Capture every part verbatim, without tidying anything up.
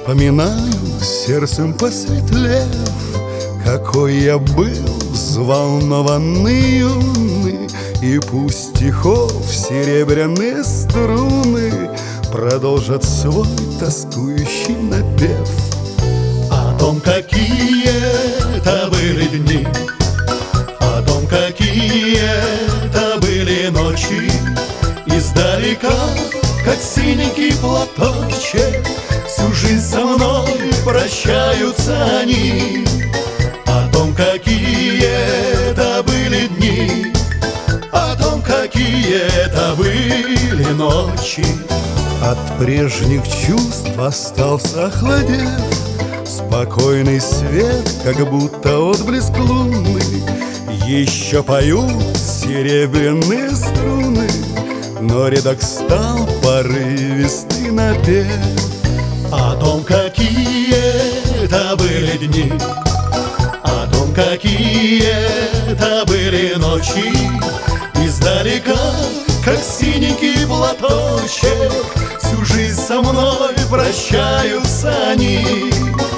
Вспоминаю, сердцем посветлев, какой я был взволнованный, юный. И пусть стихов серебряные струны продолжат свой тоскующий напев. О том, какие это были дни, о том, какие это были ночи. Издалека, как синенький платочек, всю жизнь со мной прощаются они. О том, какие это были дни, о том, какие это были ночи. От прежних чувств остался охладев спокойный свет, как будто отблеск луны. Еще поют серебряные струны, но редок стал порывистый напев. О том, какие это были дни, о том, какие это были ночи. Издалека, как синенький платочек, всю жизнь со мной прощаются они.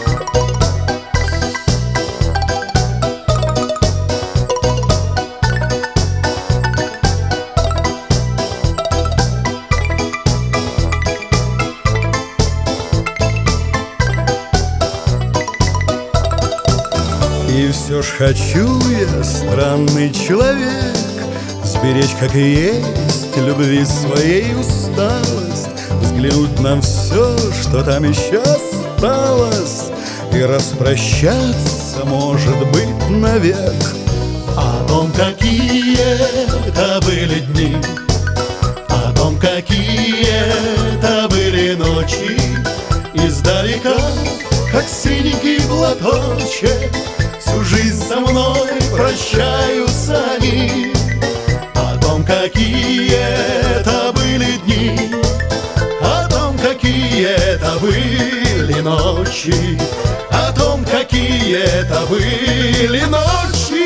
И все ж хочу я, странный человек, сберечь, как и есть, любви своей усталость, взглянуть на все, что там еще осталось, и распрощаться, может быть, навек. О том, какие это были дни, о том, какие это были ночи. Издалека, как синенький платочек, всю жизнь со мной прощаются они. О том, какие это были дни, о том, какие это были ночи, о том, какие это были ночи.